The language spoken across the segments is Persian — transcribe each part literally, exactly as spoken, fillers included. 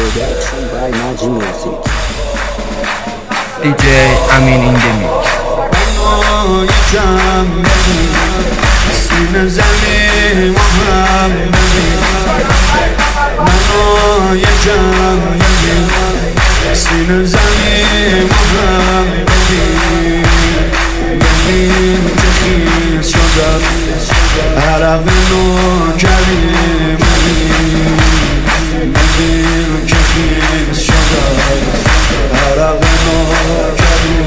Production by Naji Music. دی جی امین این the mix. منو یکم ببین سینه زنی محمدی، منو یکم ببین سینه زنی محمدی. ببین که خیز شدم عرق نوکری منی، ببین که خیز شدم عرق نوکری.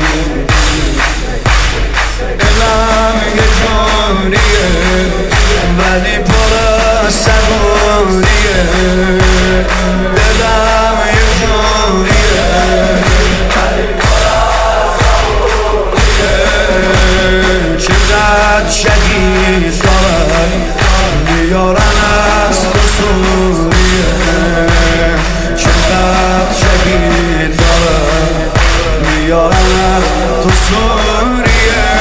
دلم یه جوریه ولی پر از صبوریه، دلم یه جوریه ولی پر از صبوریه. چقدر شهید دارن بیارن از تو سوریه، چقدر شهید دارن بیارن از تو سوریه.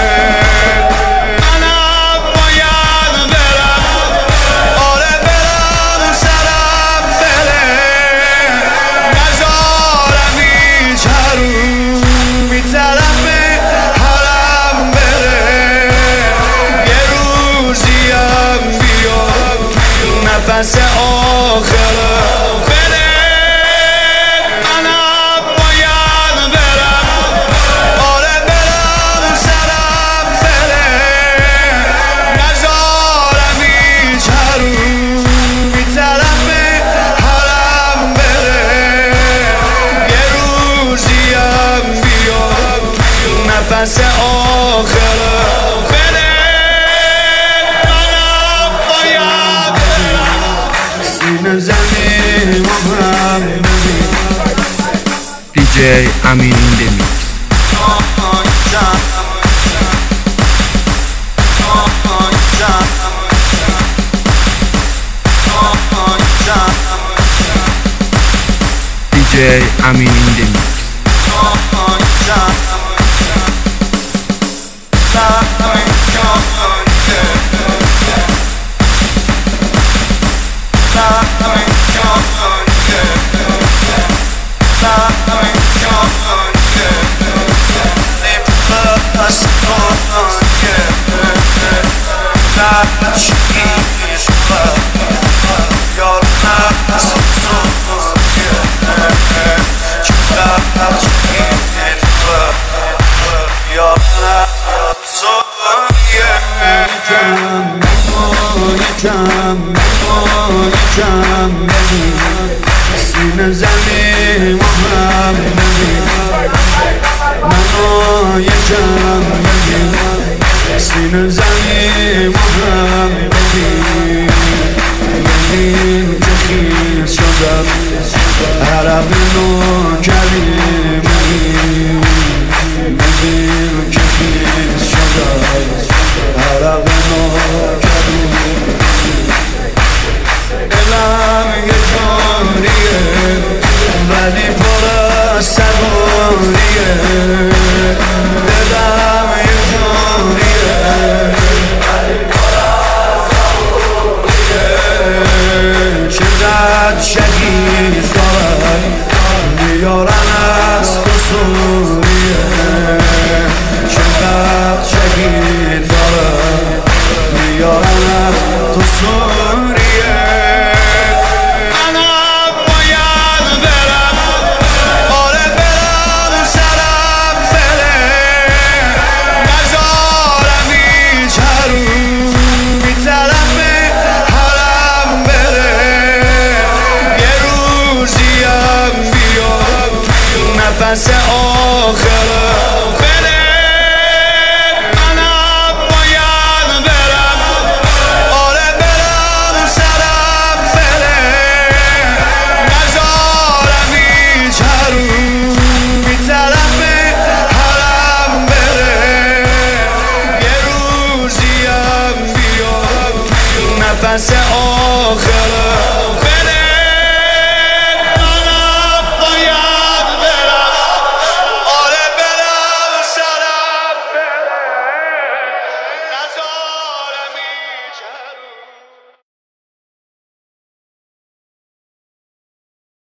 نفس آخره بره منم باید برم، آره برم سرم بره. نزارم هیچ حروم بی طرف حرم بره، یه روزیم بیاد نفس آخره بره. زنی محمدی دی جی امین این the mix. دی جی امین این the mix. یکم ببین سینه زنی محمدی، منو یکم ببین سینه زنی محمدی. ببین که خیز شدم عرق نوکری منی، ببین که خیز شدم عرق نوکری. دلم یه جوریه ولی پر از صبوریه، دلم یه جوریه ولی پر از صبوریه. چقدر شهید دارن بیارن از تو سوریه، چقدر شهید دارن بیارن از تو سوریه. نفس